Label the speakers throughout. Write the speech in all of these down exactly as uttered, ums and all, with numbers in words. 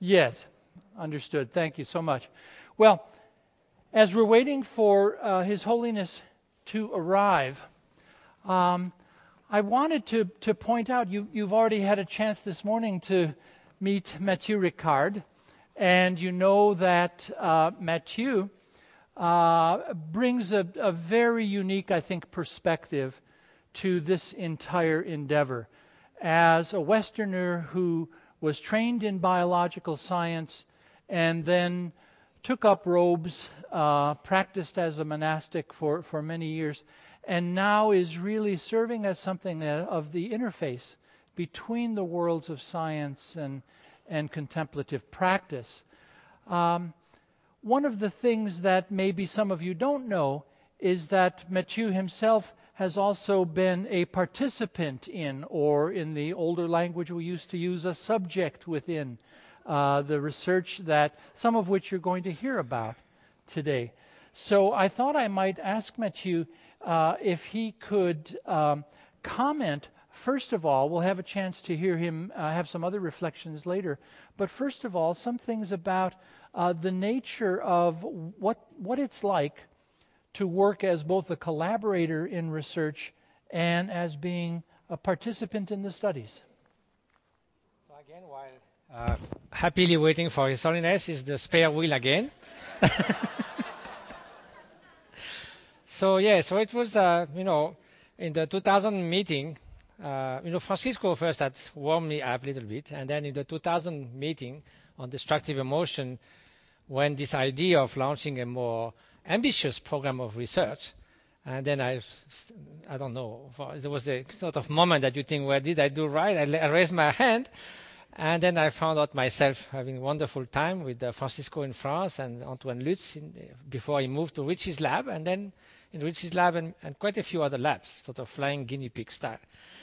Speaker 1: Yes, understood. Thank you so much. Well, as we're waiting for uh, His Holiness to arrive, um, I wanted to, to point out, you, you've already had a chance this morning to meet Mathieu Ricard, and you know that uh, Mathieu uh, brings a, a very unique, I think, perspective to this entire endeavor. As a Westerner who was trained in biological science and then took up robes, uh, practiced as a monastic for, for many years, and now is really serving as something uh, of the interface between the worlds of science and, and contemplative practice. Um, one of the things that maybe some of you don't know is that Mathieu himself has also been a participant in, or in the older language we used to use, a subject within uh, the research that some of which you're going to hear about today. So I thought I might ask Mathieu uh, if he could um, comment. First of all, we'll have a chance to hear him uh, have some other reflections later. But first of all, some things about uh, the nature of what what it's like to work as both a collaborator in research and as being a participant in the studies.
Speaker 2: So again, while uh, happily waiting for His Holiness is the spare wheel again. So yeah, so it was, uh, you know, in the two thousand meeting, uh, you know, Francisco first had warmed me up a little bit, and then in the two thousand meeting on destructive emotion, when this idea of launching a more ambitious program of research, and then I, I don't know, there was a sort of moment that you think, well, did I do right? I, I raised my hand, and then I found out myself having a wonderful time with uh, Francisco in France and Antoine Lutz in, before he moved to Richie's lab, and then in Richie's lab and, and quite a few other labs, sort of flying guinea pig style.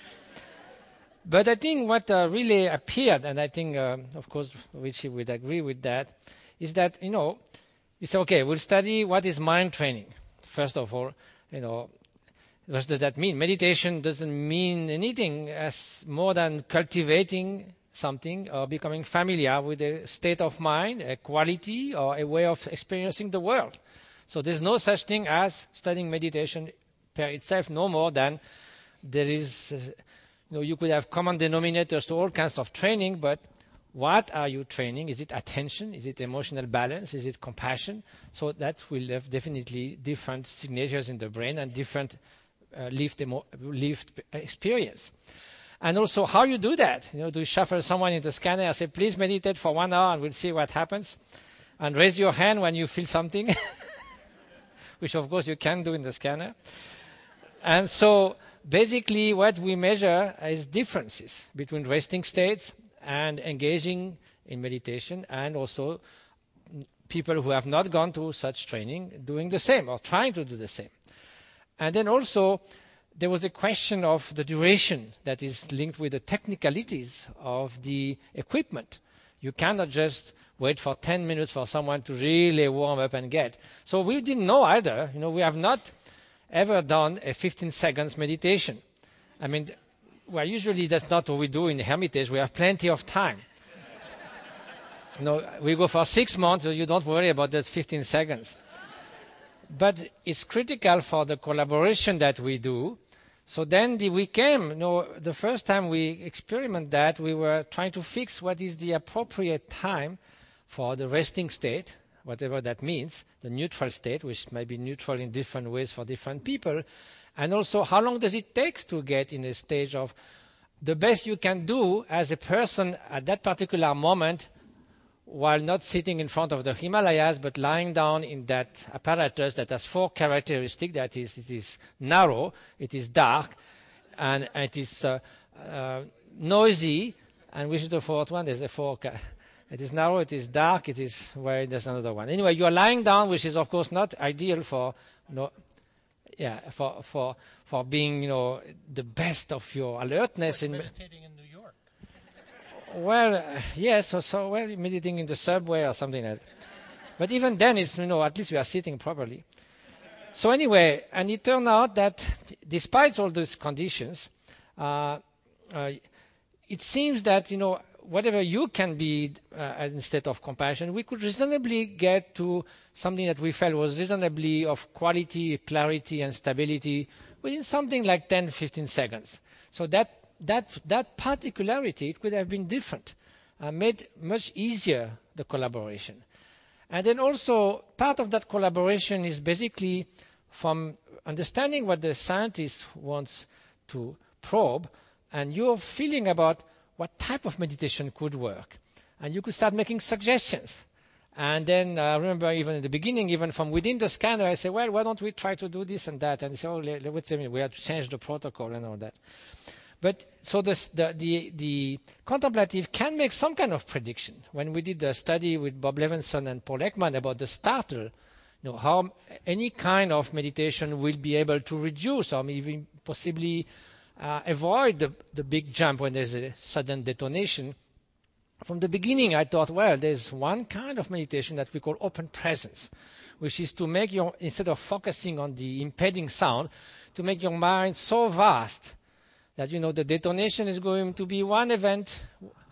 Speaker 2: But I think what uh, really appeared, and I think, uh, of course, Richie would agree with that, is that, you know, you say, okay, we'll study what is mind training. First of all, you know, what does that mean? Meditation doesn't mean anything as more than cultivating something or becoming familiar with a state of mind, a quality, or a way of experiencing the world. So there's no such thing as studying meditation per itself, no more than there is, uh, you know, you could have common denominators to all kinds of training, but what are you training? Is it attention? Is it emotional balance? Is it compassion? So that will have definitely different signatures in the brain and different uh, lived, emo- lived experience. And also how you do that. You know, do you shuffle someone in the scanner and say, please meditate for one hour and we'll see what happens? And raise your hand when you feel something, which of course you can do in the scanner. And so basically what we measure is differences between resting states and engaging in meditation, and also people who have not gone through such training doing the same or trying to do the same. And then also there was a question of the duration that is linked with the technicalities of the equipment. You cannot just wait for ten minutes for someone to really warm up and get. So we didn't know either. You know, we have not ever done a fifteen seconds meditation. I mean, well, usually that's not what we do in the Hermitage. We have plenty of time. You know, we go for six months, so you don't worry about that fifteen seconds. But it's critical for the collaboration that we do. So then the, we came, you know, the first time we experiment that, we were trying to fix what is the appropriate time for the resting state, whatever that means, the neutral state, which might be neutral in different ways for different people. And also, how long does it take to get in a stage of the best you can do as a person at that particular moment, while not sitting in front of the Himalayas, but lying down in that apparatus that has four characteristics. That is, it is narrow, it is dark, and it is uh, uh, noisy. And which is the fourth one? There's a fourth. It is narrow, it is dark, it is where there's another one. Anyway, you are lying down, which is of course not ideal for, you know, yeah, for for for being, you know, the best of your alertness.
Speaker 1: In meditating in New York.
Speaker 2: Well, uh, yes, so, so well, meditating in the subway or something like that. But even then, it's, you know, at least we are sitting properly. So anyway, and it turned out that despite all these conditions, uh, uh, it seems that, you know, whatever you can be uh, in state of compassion, we could reasonably get to something that we felt was reasonably of quality, clarity, and stability within something like ten, fifteen seconds. So that that that particularity, it could have been different, uh, made much easier the collaboration. And then also part of that collaboration is basically from understanding what the scientist wants to probe and your feeling about what type of meditation could work. And you could start making suggestions. And then I uh, remember even in the beginning, even from within the scanner, I say, well, why don't we try to do this and that? And they say, oh, wait a minute, we have to change the protocol and all that. But so this, the, the, the contemplative can make some kind of prediction. When we did the study with Bob Levenson and Paul Ekman about the startle, you know, how any kind of meditation will be able to reduce or even possibly uh, avoid the, the big jump when there's a sudden detonation. From the beginning, I thought, well, there's one kind of meditation that we call open presence, which is to make your, instead of focusing on the impeding sound, to make your mind so vast that, you know, the detonation is going to be one event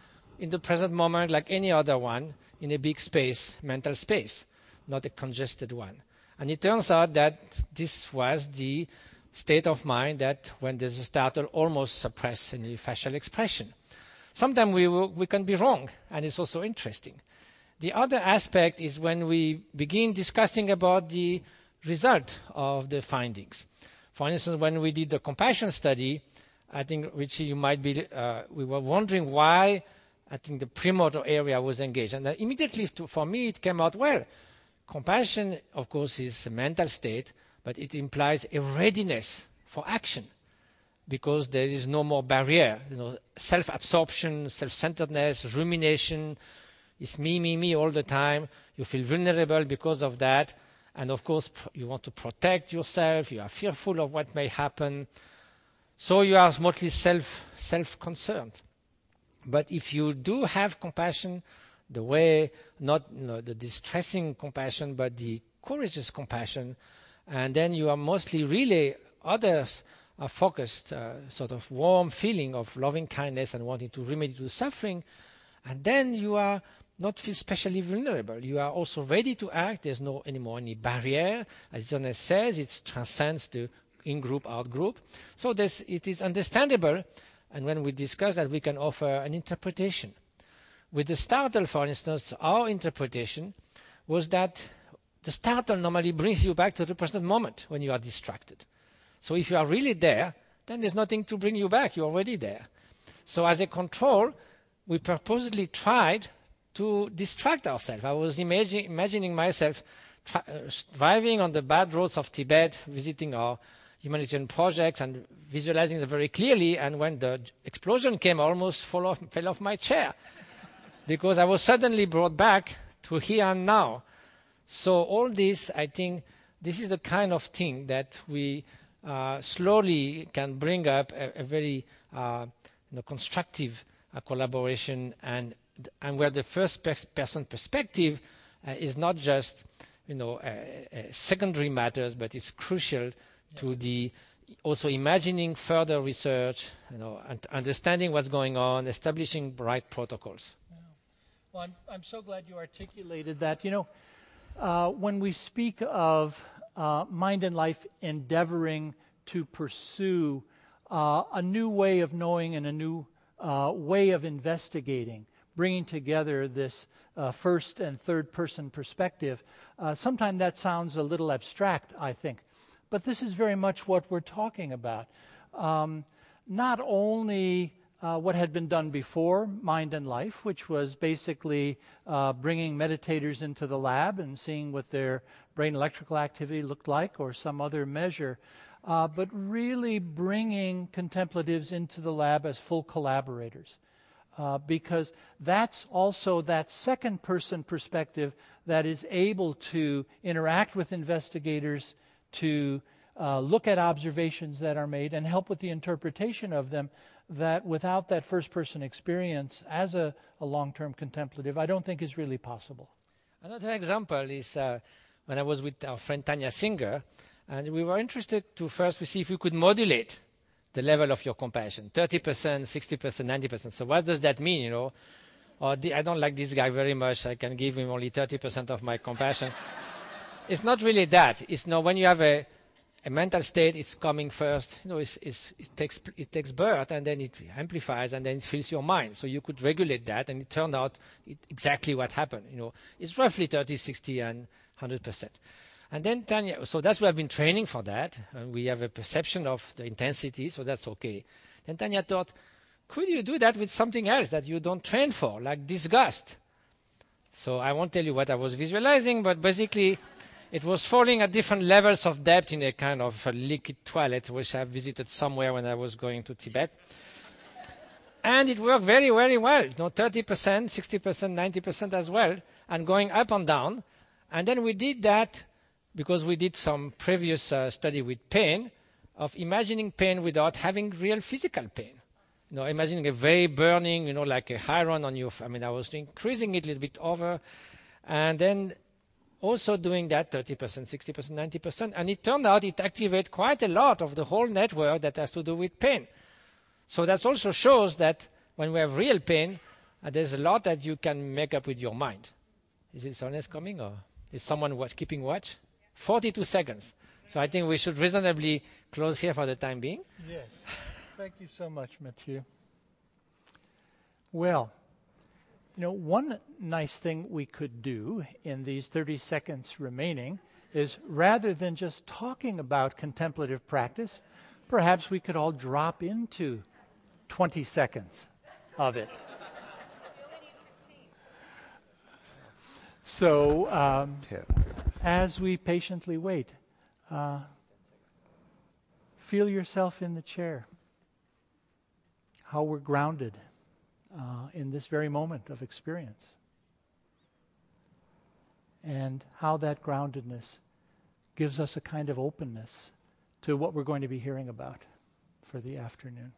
Speaker 2: in the present moment like any other one in a big space, mental space, not a congested one. And it turns out that this was the state of mind that when there's a startle almost suppress any facial expression. Sometimes we, we can be wrong, and it's also interesting. The other aspect is when we begin discussing about the result of the findings. For instance, when we did the compassion study, I think, Richie, you might be, uh, we were wondering why I think the premotor area was engaged. And immediately to, for me, it came out, well, compassion, of course, is a mental state, but it implies a readiness for action because there is no more barrier. You know, self-absorption, self-centeredness, rumination, it's me, me, me all the time. You feel vulnerable because of that. And of course, you want to protect yourself. You are fearful of what may happen. So you are mostly self, self-concerned. But if you do have compassion, the way, not you know, the distressing compassion, but the courageous compassion, and then you are mostly really others are focused, uh, sort of warm feeling of loving kindness and wanting to remedy the suffering, and then you are not feel specially vulnerable. You are also ready to act. There's no anymore any barrier. As Jonas says, it transcends the in-group, out-group. So this, it is understandable, and when we discuss that, we can offer an interpretation. With the startle, for instance, our interpretation was that the startle normally brings you back to the present moment when you are distracted. So if you are really there, then there's nothing to bring you back. You're already there. So as a control, we purposely tried to distract ourselves. I was imagine, imagining myself tra- uh, driving on the bad roads of Tibet, visiting our humanitarian projects and visualizing them very clearly. And when the explosion came, I almost fall off, fell off my chair because I was suddenly brought back to here and now. So all this, I think, this is the kind of thing that we uh, slowly can bring up a, a very uh, you know, constructive uh, collaboration, and and where the first person perspective uh, is not just you know uh, uh, secondary matters, but it's crucial yes. to the also imagining further research, you know, and understanding what's going on, establishing right protocols.
Speaker 1: Yeah. Well, I'm I'm so glad you articulated that. You know. Uh, when we speak of uh, Mind and Life endeavoring to pursue uh, a new way of knowing and a new uh, way of investigating, bringing together this uh, first and third person perspective, uh, sometimes that sounds a little abstract, I think. But this is very much what we're talking about. Um, not only Uh, what had been done before Mind and Life, which was basically uh, bringing meditators into the lab and seeing what their brain electrical activity looked like or some other measure, uh, but really bringing contemplatives into the lab as full collaborators. Uh, because that's also that second person perspective that is able to interact with investigators, to uh, look at observations that are made and help with the interpretation of them, that without that first-person experience as a, a long-term contemplative, I don't think is really possible.
Speaker 2: Another example is uh, when I was with our friend Tanya Singer, and we were interested to first see if we could modulate the level of your compassion, thirty percent, sixty percent, ninety percent. So what does that mean, you know? or the, I don't like this guy very much, I can give him only thirty percent of my compassion. It's not really that. It's no, when you have a, a mental state, it's coming first. You know, it's, it's, it takes it takes birth, and then it amplifies, and then it fills your mind. So you could regulate that, and it turned out it, exactly what happened. You know, it's roughly thirty, sixty, and one hundred percent. And then Tanya, so that's we have been training for that, and we have a perception of the intensity, so that's okay. Then Tanya thought, could you do that with something else that you don't train for, like disgust? So I won't tell you what I was visualizing, but basically it was falling at different levels of depth in a kind of a liquid toilet, which I visited somewhere when I was going to Tibet. And it worked very, very well. You know, thirty percent, sixty percent, ninety percent as well, and going up and down. And then we did that because we did some previous uh, study with pain, of imagining pain without having real physical pain. You know, imagining a very burning, you know, like a iron on your, I mean, I was increasing it a little bit over, and then also doing that thirty percent, sixty percent, ninety percent, and it turned out it activated quite a lot of the whole network that has to do with pain. So that also shows that when we have real pain, uh, there's a lot that you can make up with your mind. Is it someone else coming, or is someone watch, keeping watch? forty-two seconds. So I think we should reasonably close here for the time being.
Speaker 1: Yes. Thank you so much, Mathieu. Well, you know, one nice thing we could do in these thirty seconds remaining is, rather than just talking about contemplative practice, perhaps we could all drop into twenty seconds of it. So um, as we patiently wait, uh, feel yourself in the chair, how we're grounded uh, in this very moment of experience, and how that groundedness gives us a kind of openness to what we're going to be hearing about for the afternoon.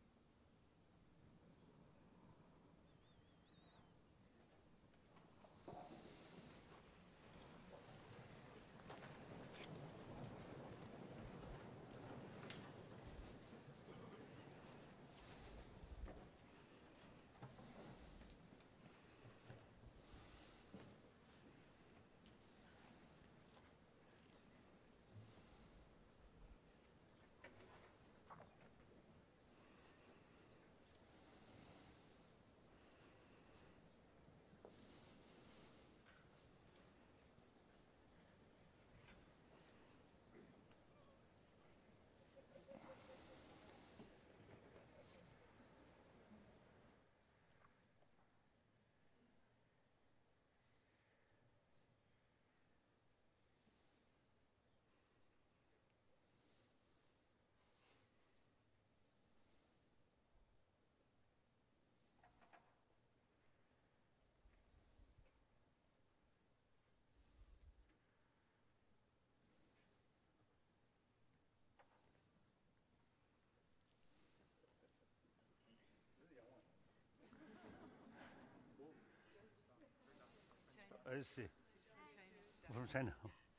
Speaker 3: I see. From China.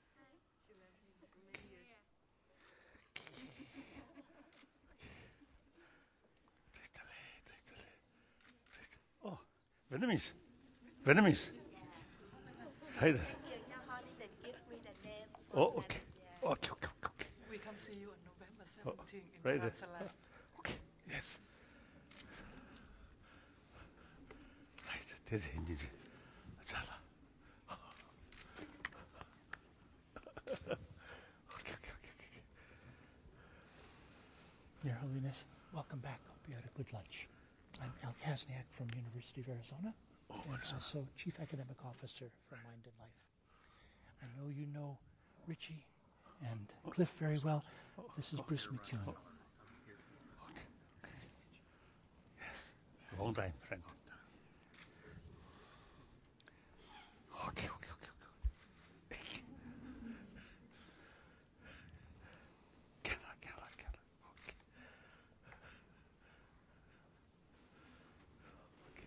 Speaker 3: Oh, Vietnamese. Vietnamese. Right. Oh, okay. Okay, okay, okay.
Speaker 4: We come see you on November
Speaker 3: Oh,
Speaker 4: seventeenth in
Speaker 3: right.
Speaker 4: Darussalam.
Speaker 3: Okay, yes. Right. There's Hindi. Chala. Okay, okay, okay, okay.
Speaker 1: Your Holiness, welcome back. Hope you had a good lunch. I'm Al Kazniak from University of Arizona,
Speaker 3: Oh,
Speaker 1: and
Speaker 3: Arizona.
Speaker 1: also Chief Academic Officer for Mind and Life. I know you know Richie and Cliff very well. This is Bruce McEwen.
Speaker 3: Okay. Yes. Long time, friend. Okay, okay, okay, okay. Cannot, cannot, cannot. Okay. Okay.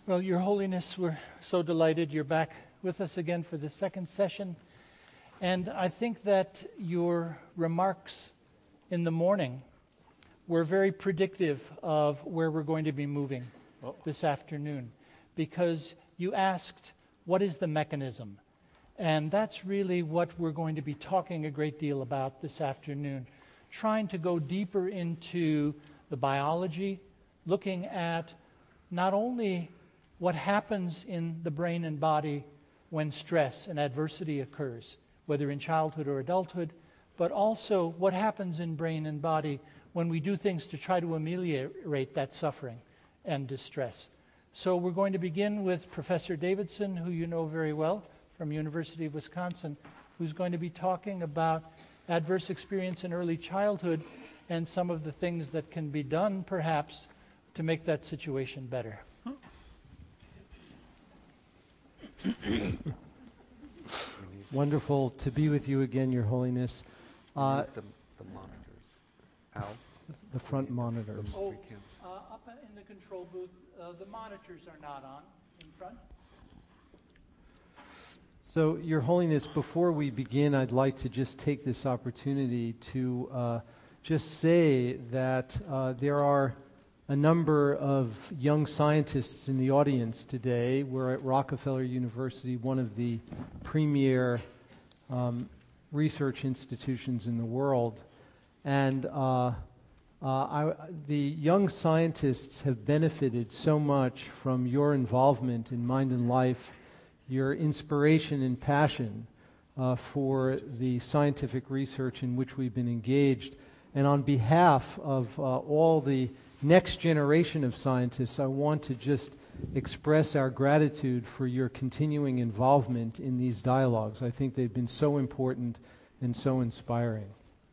Speaker 1: Well, Your Holiness, we're so delighted you're back with us again for the second session. And I think that your remarks in the morning were very predictive of where we're going to be moving
Speaker 3: Oh.
Speaker 1: this afternoon, because you asked, what is the mechanism? And that's really what we're going to be talking a great deal about this afternoon, trying to go deeper into the biology, looking at not only what happens in the brain and body when stress and adversity occurs, whether in childhood or adulthood, but also what happens in brain and body when we do things to try to ameliorate that suffering and distress. So we're going to begin with Professor Davidson, who you know very well from University of Wisconsin, who's going to be talking about adverse experience in early childhood and some of the things that can be done, perhaps, to make that situation better.
Speaker 4: Wonderful to be with you again, Your Holiness. Uh,
Speaker 3: the, the monitors. Al?
Speaker 4: the front monitors.
Speaker 1: Oh, uh, up in the control booth, uh, the monitors are not on in front.
Speaker 4: So, Your Holiness, before we begin, I'd like to just take this opportunity to uh, just say that uh, there are a number of young scientists in the audience today. We're at Rockefeller University, one of the premier um, research institutions in the world. And uh, uh, I, the young scientists have benefited so much from your involvement in Mind and Life, your inspiration and passion uh, for the scientific research in which we've been engaged. And on behalf of uh, all the next generation of scientists, I want to just express our gratitude for your continuing involvement in these dialogues. I think they've been so important and so inspiring.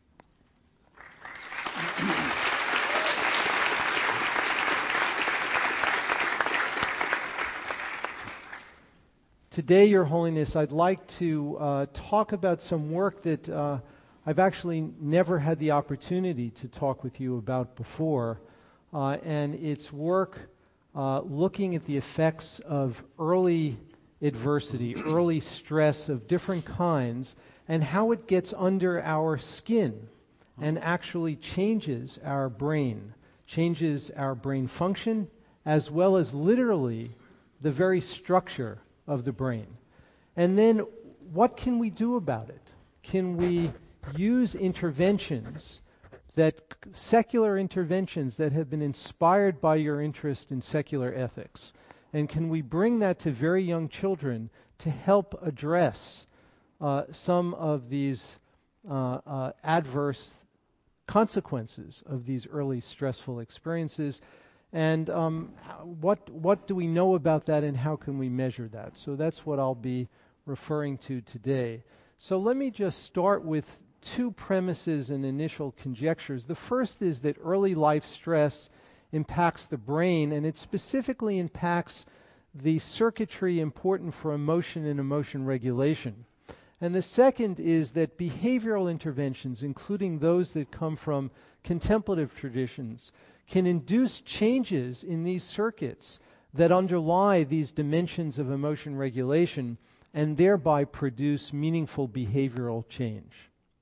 Speaker 4: Today, Your Holiness, I'd like to uh, talk about some work that uh, I've actually never had the opportunity to talk with you about before. Uh, and it's work uh, looking at the effects of early adversity, early stress of different kinds, and how it gets under our skin and actually changes our brain, changes our brain function, as well as literally the very structure of the brain. And then what can we do about it? Can we use interventions that secular interventions that have been inspired by your interest in secular ethics? And can we bring that to very young children to help address uh, some of these uh, uh, adverse consequences of these early stressful experiences? And um, what what do we know about that, and how can we measure that? So that's what I'll be referring to today. So let me just start with two premises and initial conjectures. The first is that early life stress impacts the brain, and it specifically impacts the circuitry important for emotion and emotion regulation. And the second is that behavioral interventions, including those that come from contemplative traditions, can induce changes in these circuits that underlie these dimensions of emotion regulation and thereby produce meaningful behavioral change.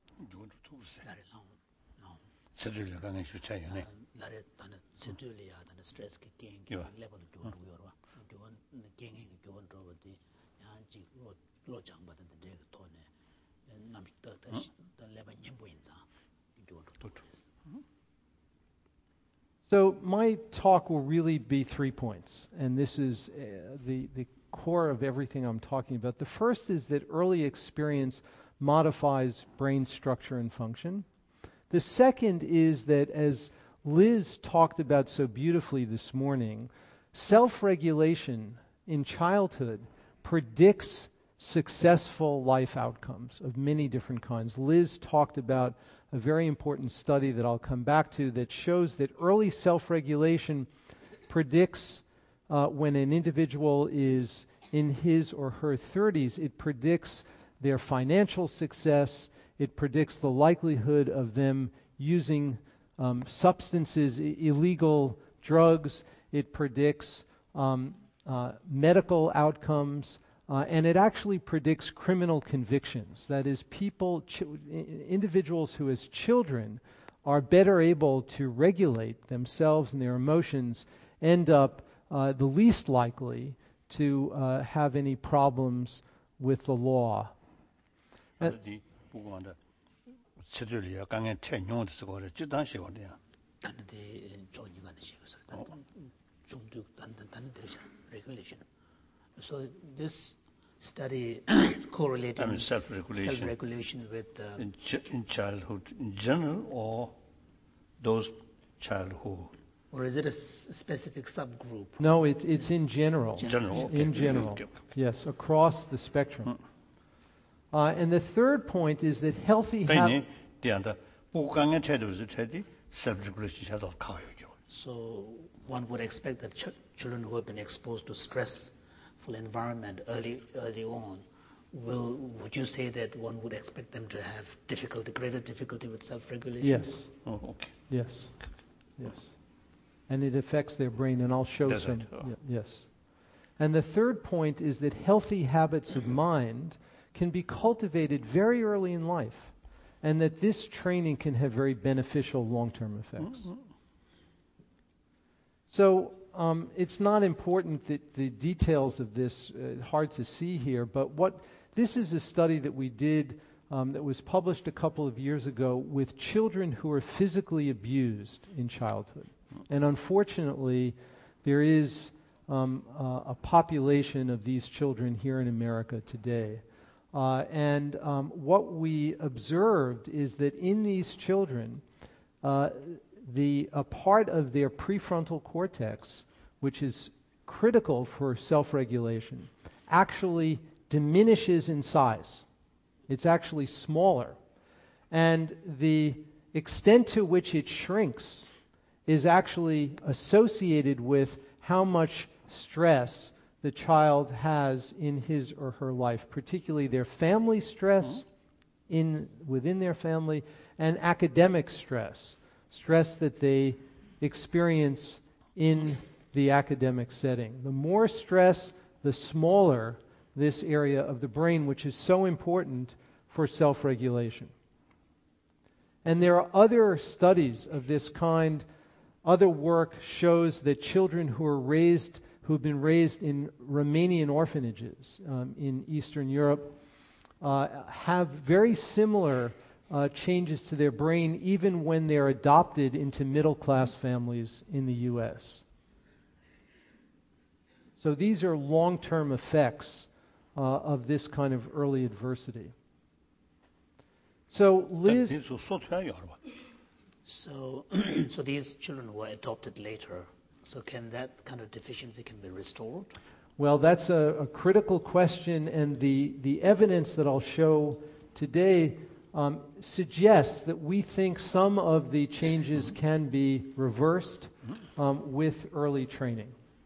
Speaker 4: So my talk will really be three points, and this is uh, the, the core of everything I'm talking about. The first is that early experience modifies brain structure and function. The second is that, as Liz talked about so beautifully this morning, self-regulation in childhood predicts successful life outcomes of many different kinds. Liz talked about a very important study that I'll come back to that shows that early self-regulation predicts uh, when an individual is in his or her thirties, it predicts their financial success, it predicts the likelihood of them using um, substances, I- illegal drugs, it predicts um, uh, medical outcomes, uh, and it actually predicts criminal convictions. That is, people, ch- individuals who as children are better able to regulate themselves and their emotions end up uh, the least likely to uh, have any problems with the law. And,
Speaker 5: regulation. So this study correlating
Speaker 6: I mean self-regulation.
Speaker 5: self-regulation with uh,
Speaker 6: in, ch- in childhood in general, or those child who.
Speaker 5: Or is it a s- specific subgroup?
Speaker 4: No, it's it's in general.
Speaker 6: General. Okay.
Speaker 4: In general,
Speaker 6: Okay, okay.
Speaker 4: yes, across the spectrum. Uh, and the third point is that healthy habits.
Speaker 6: self-regulation
Speaker 5: So one would expect that ch- children who have been exposed to stressful environment early early on, will would you say that one would expect them to have difficulty, greater difficulty with self-regulation?
Speaker 4: Yes.
Speaker 6: Oh, okay.
Speaker 4: Yes. Yes. And it affects their brain, and I'll show
Speaker 6: Does
Speaker 4: some.
Speaker 6: it? Oh.
Speaker 4: y- yes. And the third point is that healthy habits of mind can be cultivated very early in life, and that this training can have very beneficial long-term effects.
Speaker 6: Mm-hmm.
Speaker 4: So um, it's not important that the details of this uh, hard to see here, but what this is a study that we did um, that was published a couple of years ago with children who are physically abused in childhood. And unfortunately, there is um, uh, a population of these children here in America today. Uh, and um, what we observed is that in these children, uh, the a part of their prefrontal cortex, which is critical for self-regulation, actually diminishes in size. It's actually smaller. And the extent to which it shrinks is actually associated with how much stress the child has in his or her life, particularly their family stress in within their family and academic stress, stress that they experience in the academic setting. The more stress, the smaller this area of the brain, which is so important for self-regulation. And there are other studies of this kind. Other work shows that children who are raised, who have been raised in Romanian orphanages um, in Eastern Europe, uh, have very similar uh, changes to their brain even when they're adopted into middle-class families in the U S. So these are long-term effects uh, of this kind of early adversity. So Liz...
Speaker 5: So, so these children were adopted later. So can that kind of deficiency can be restored?
Speaker 4: Well, that's a, a critical question, and the, the evidence that I'll show today um, suggests that we think some of the changes can be reversed um, with early training.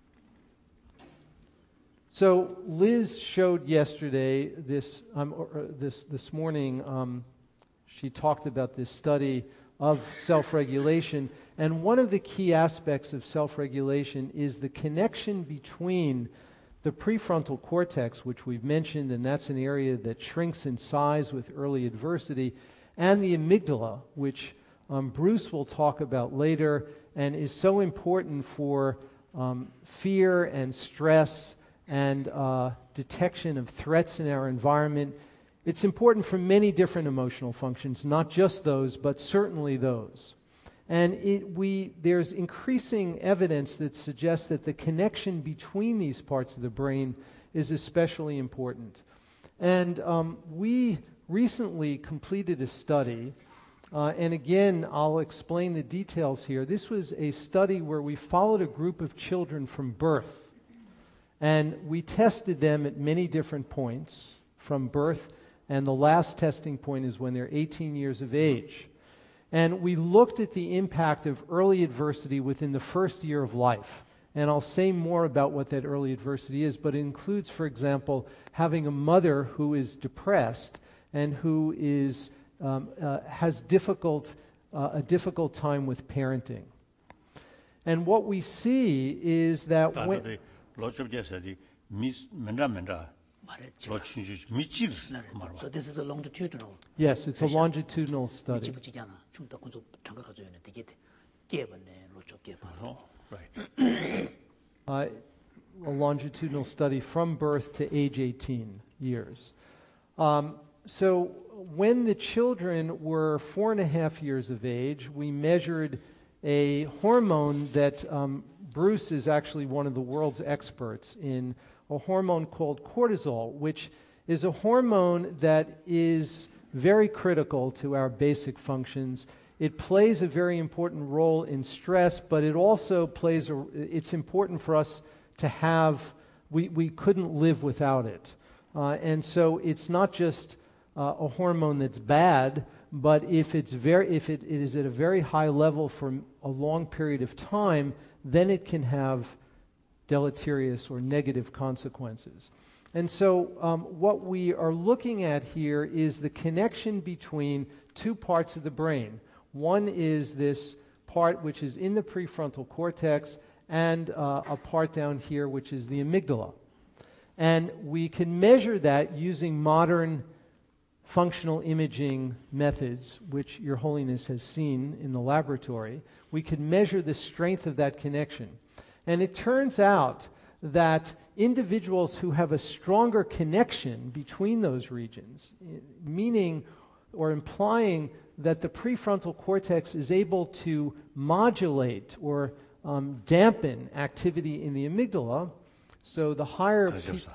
Speaker 4: So Liz showed yesterday this um, or, or this this morning. Um, she talked about this study of self-regulation, and one of the key aspects of self-regulation is the connection between the prefrontal cortex, which we've mentioned, and that's an area that shrinks in size with early adversity, and the amygdala, which um, Bruce will talk about later, and is so important for um, fear and stress and uh, detection of threats in our environment. It's important for many different emotional functions, not just those, but certainly those. And it, we, there's increasing evidence that suggests that the connection between these parts of the brain is especially important. And um, we recently completed a study, uh, and again, I'll explain the details here. This was a study where we followed a group of children from birth, and we tested them at many different points from birth, and the last testing point is when they're eighteen years of age. And we looked at the impact of early adversity within the first year of life. And I'll say more about what that early adversity is, but it includes, for example, having a mother who is depressed and who is um, uh, has difficult uh, a difficult time with parenting. And what we see is that when
Speaker 6: 로첩 제사디 미 멘라 멘라
Speaker 5: 말했지.
Speaker 6: 로친주 미치르스 말와.
Speaker 5: So this is a longitudinal.
Speaker 4: Yes, it's a longitudinal study.
Speaker 5: 미치부지잖아. 중도 군소 장가 가져야 되게 깨번네 로초 깨번.
Speaker 6: Right.
Speaker 4: Uh, a longitudinal study from birth to age eighteen years. Um, so when the children were four and a half years of age, we measured a hormone that um, Bruce is actually one of the world's experts in, a hormone called cortisol, which is a hormone that is very critical to our basic functions. It plays a very important role in stress, but it also plays a, it's important for us to have, we, we couldn't live without it. Uh, and so it's not just uh, a hormone that's bad, but if it's very, if it, it is at a very high level for a long period of time, then it can have deleterious or negative consequences. And so um, what we are looking at here is the connection between two parts of the brain. One is this part which is in the prefrontal cortex, and uh, a part down here which is the amygdala. And we can measure that using modern functional imaging methods, which Your Holiness has seen in the laboratory. We can measure the strength of that connection. And it turns out that individuals who have a stronger connection between those regions, meaning or implying that the prefrontal cortex is able to modulate or um, dampen activity in the amygdala, so the higher...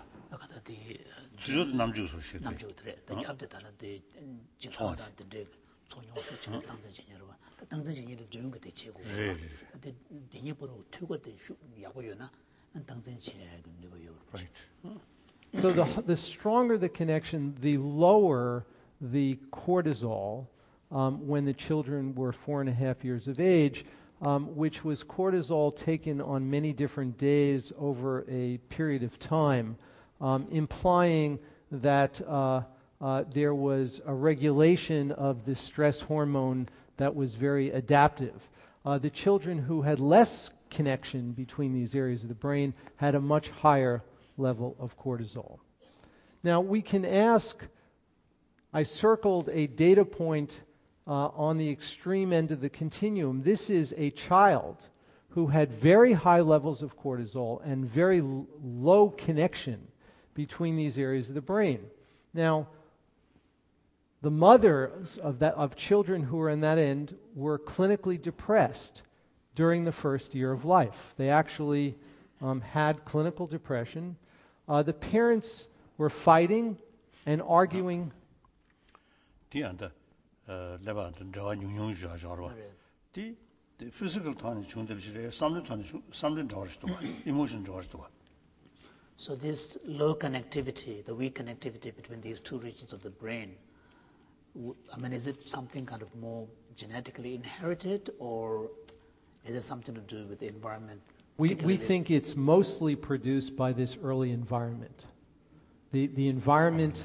Speaker 6: 주저도 남주 소식.
Speaker 5: 남주들의 대기업들 다른데 지금한테 전용수 지금 당선진이라고 당선진이를 좋은 거 대체고. 근데 대기업으로 퇴거돼 야고요나 당선진 근데요.
Speaker 6: Right.
Speaker 4: So the the stronger the connection, the lower the cortisol um, when the children were four and a half years of age, um, which was cortisol taken on many different days over a period of time. Um, implying that uh, uh, there was a regulation of the stress hormone that was very adaptive. Uh, the children who had less connection between these areas of the brain had a much higher level of cortisol. Now we can ask, I circled a data point uh, on the extreme end of the continuum. This is a child who had very high levels of cortisol and very l- low connection between these areas of the brain. Now, the mothers of that of children who were in that end were clinically depressed during the first year of life. They actually um, had clinical depression. Uh, the parents were fighting and arguing.
Speaker 6: 디안다 레바든 저와 융융주아 저와 디 physical tone 중들지래 삼륜 tone 삼륜 저스도 emotion 저스도.
Speaker 5: So this low connectivity, the weak connectivity between these two regions of the brain, I mean, is it something kind of more genetically inherited, or is it something to do with the environment?
Speaker 4: We we think it's mostly produced by this early environment. The the environment.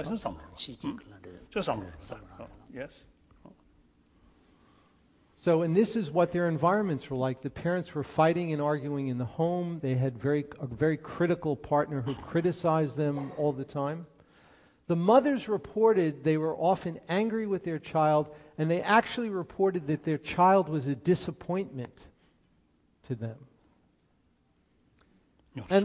Speaker 6: Yes.
Speaker 4: So, and this is what their environments were like. The parents were fighting and arguing in the home. They had very a very critical partner who criticized them all the time. The mothers reported they were often angry with their child, and they actually reported that their child was a disappointment to them. And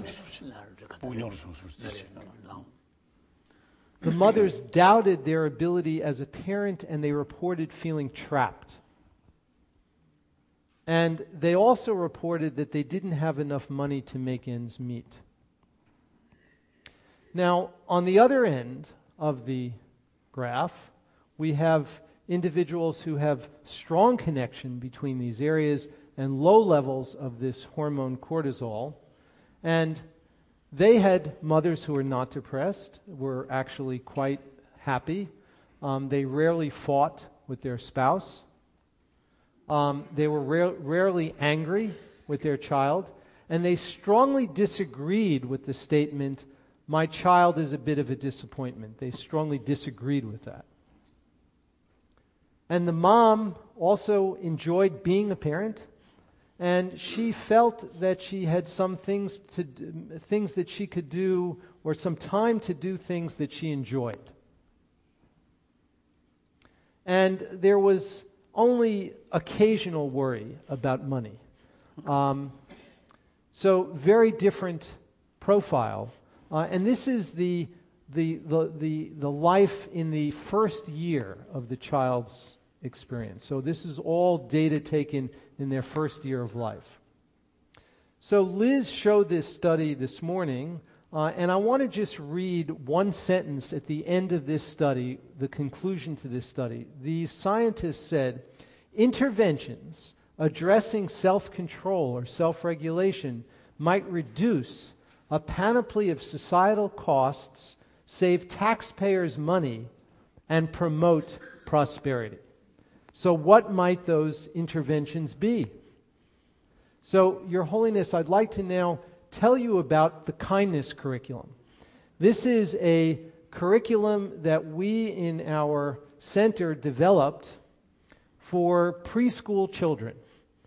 Speaker 4: the mothers doubted their ability as a parent, and they reported feeling trapped. And they also reported that they didn't have enough money to make ends meet. Now, on the other end of the graph, we have individuals who have strong connection between these areas and low levels of this hormone cortisol. And they had mothers who were not depressed, were actually quite happy. Um, they rarely fought with their spouse. Um, they were ra- rarely angry with their child, and they strongly disagreed with the statement, "My child is a bit of a disappointment." They strongly disagreed with that. And the mom also enjoyed being a parent, and she felt that she had some things to do, things that she could do, or some time to do things that she enjoyed. And there was only occasional worry about money. Um, so very different profile. Uh, and this is the, the, the, the, the life in the first year of the child's experience. So this is all data taken in their first year of life. So Liz showed this study this morning, uh, and I want to just read one sentence at the end of this study, the conclusion to this study. The scientists said, interventions addressing self-control or self-regulation might reduce a panoply of societal costs, save taxpayers money, and promote prosperity. So what might those interventions be? So, Your Holiness, I'd like to now tell you about the kindness curriculum. This is a curriculum that we in our center developed for preschool children,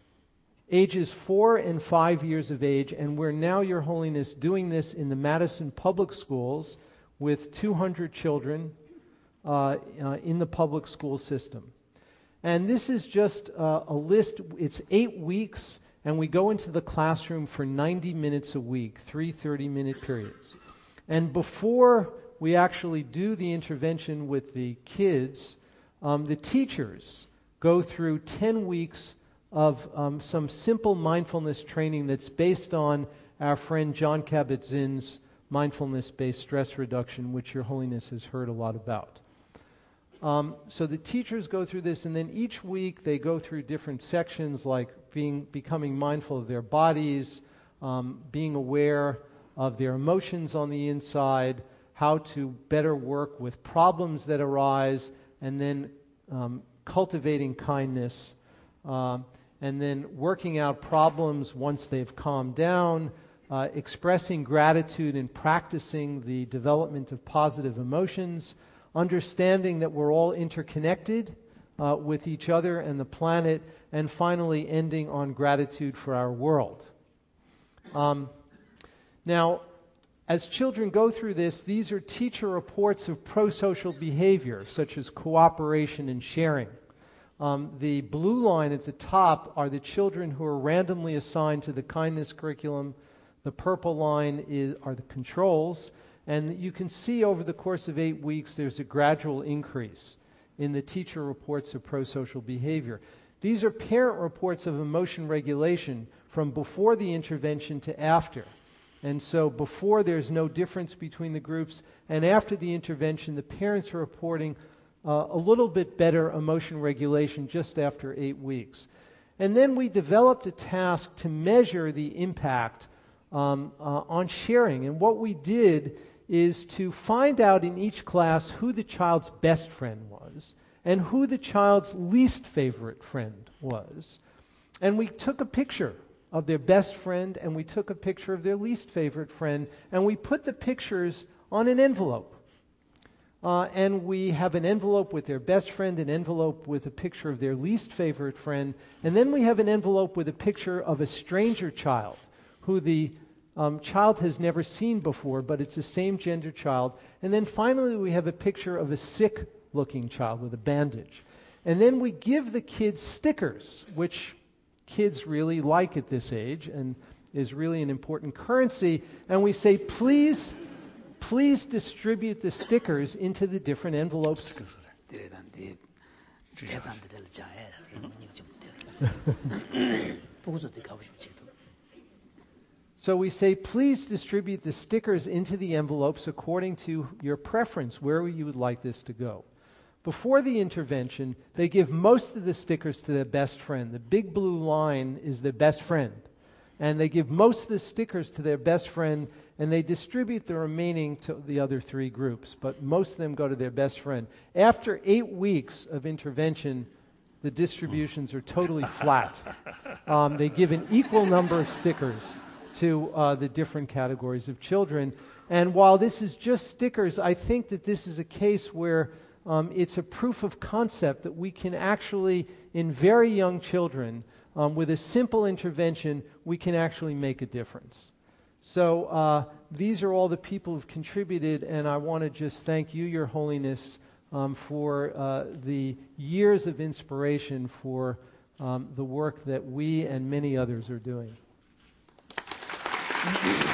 Speaker 4: ages four and five years of age, and we're now, Your Holiness, doing this in the Madison Public Schools with two hundred children uh, uh, in the public school system. And this is just uh, a list. It's eight weeks, and we go into the classroom for ninety minutes a week, three thirty-minute periods. And before we actually do the intervention with the kids, um, the teachers go through ten weeks of um, some simple mindfulness training that's based on our friend John Kabat-Zinn's mindfulness-based stress reduction, which Your Holiness has heard a lot about. Um, so the teachers go through this, and then each week they go through different sections like being becoming mindful of their bodies, um, being aware of their emotions on the inside, how to better work with problems that arise, and then um, cultivating kindness, um, and then working out problems once they've calmed down, uh, expressing gratitude and practicing the development of positive emotions, understanding that we're all interconnected uh, with each other and the planet, and finally ending on gratitude for our world. Um, now, as children go through this, these are teacher reports of pro-social behavior, such as cooperation and sharing. Um, the blue line at the top are the children who are randomly assigned to the kindness curriculum. The purple line is, are the controls. And you can see over the course of eight weeks, there's a gradual increase in the teacher reports of pro-social behavior. These are parent reports of emotion regulation from before the intervention to after. And so before, there's no difference between the groups, and after the intervention, the parents are reporting uh, a little bit better emotion regulation just after eight weeks. And then we developed a task to measure the impact um, uh, on sharing. And what we did is to find out in each class who the child's best friend was and who the child's least favorite friend was. And we took a picture of their best friend, and we took a picture of their least favorite friend, and we put the pictures on an envelope. Uh, and we have an envelope with their best friend, an envelope with a picture of their least favorite friend, and then we have an envelope with a picture of a stranger child who the um, child has never seen before, but it's the same gender child. And then finally we have a picture of a sick-looking child with a bandage. And then we give the kids stickers, which kids really like at this age and is really an important currency. And we say, please, please distribute the stickers into the different envelopes. So we say, please distribute the stickers into the envelopes according to your preference, where you would like this to go. Before the intervention, they give most of the stickers to their best friend. The big blue line is their best friend. And they give most of the stickers to their best friend, and they distribute the remaining to the other three groups. But most of them go to their best friend. After eight weeks of intervention, the distributions are totally flat. Um, they give an equal number of stickers to uh, the different categories of children. And while this is just stickers, I think that this is a case where Um, it's a proof of concept that we can actually, in very young children, um, with a simple intervention, we can actually make a difference. So uh, these are all the people who've contributed, and I want to just thank you, Your Holiness, um, for uh, the years of inspiration for um, the work that we and many others are doing.